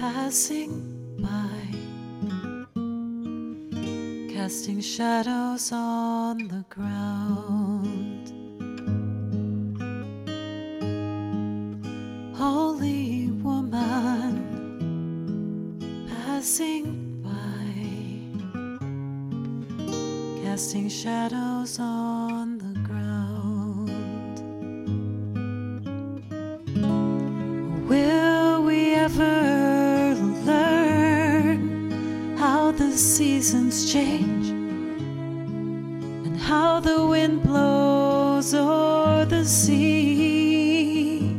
passing by, casting shadows on the ground. Holy woman, passing by, casting shadows on the ground. Will we ever learn how the seasons change and how the wind blows o'er the sea?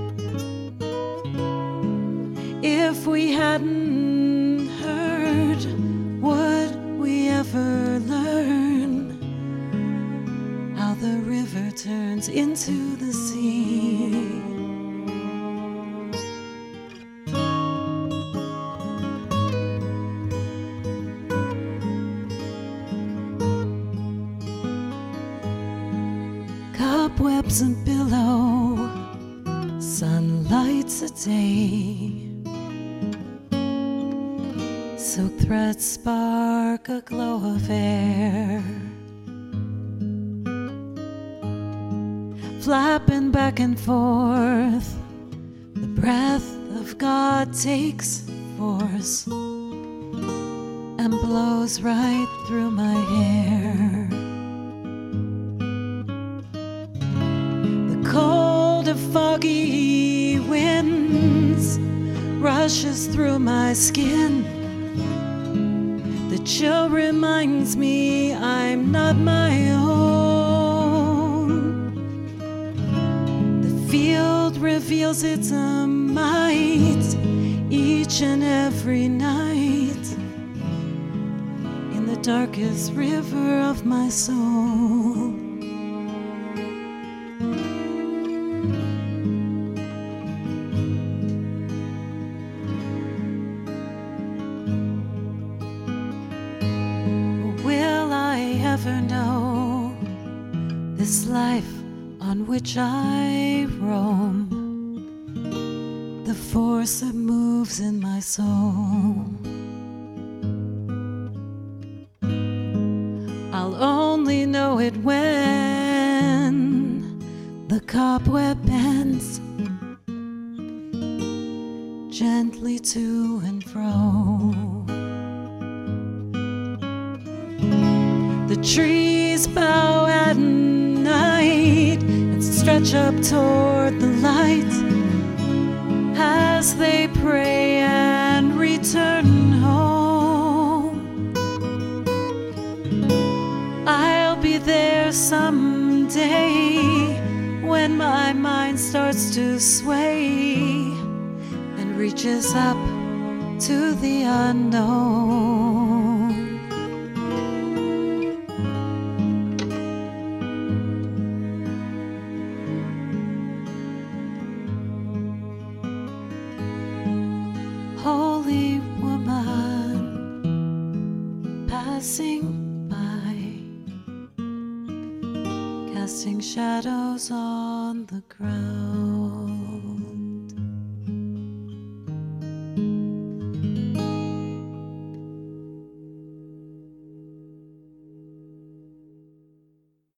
If we hadn't heard, would we ever learn how the river turns into the sea? Cobwebs and billow, sunlight's a day. Silk threads spark a glow of air, flapping back and forth. The breath of God takes force and blows right through my hair. The cold of foggy winds rushes through my skin. The chill reminds me I'm not my own. The field reveals its might each and every night in the darkest river of my soul. Ever know this life on which I roam, the force that moves in my soul? I'll only know it when the cobweb bends gently to and fro. The trees bow at night and stretch up toward the light as they pray and return home. I'll be there someday when my mind starts to sway and reaches up to the unknown. Holy woman, passing by, casting shadows on the ground.